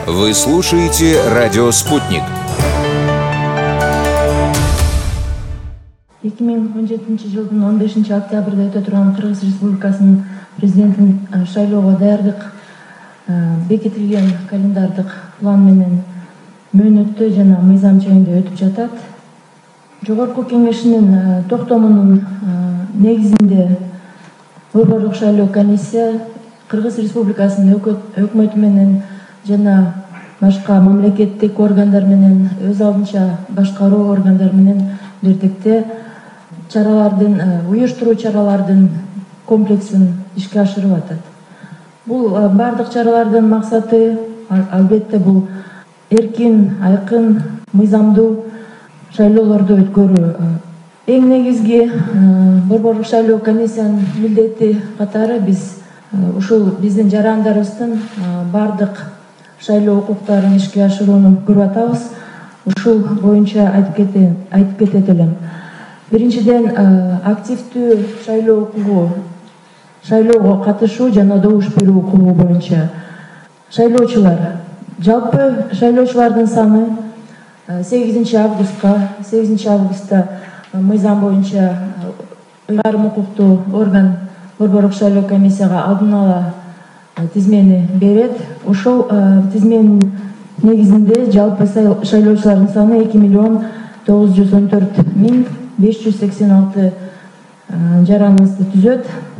Вы слушаете «Радио Спутник». 2017 жылдын 15 октябрда өтө турган Кыргыз Республикасынын президентин шайлоого даярдык бекитилген календардык план менен мөөнөттө жана мыйзам чегинде өтүп жатат. Жогорку кеңешинин токтомунун негизинде Борборлук шайлоо комиссия Кыргыз Республикасынын өкмөтү менен жана башка мамлекеттик органдар менен өз алдынча башкаруу органдар менен бирдикте уюштуруу чаралардын комплексин ишке ашырып атат. Бул бардык чаралардын максаты албетте бул эркин, айкын, мыйзамдуу шайлоолорду өткөрүү. Эң негизги Борборлук шайлоо комиссиянын милдети катары биз ушул биздин жарандарыбыздын бардык шайлоо укуктарын ишке ашырууну көрүп атабыз. Ушул боюнча айтып кетет элем. Биринчиден, активдүү шайлоо укугу, шайлоого катышуу жана добуш берүү укугу боюнча шайлоочулар, жалпы шайлоочулардын саны 8 августта мыйзам боюнча ыйгарым укуктуу орган Борборлук шайлоо комиссияга алдын ала тизмени берет. Ошол тизменин негизинде жалпы шайлоочулардын саны 2 914 586 жараныбызды түзөт.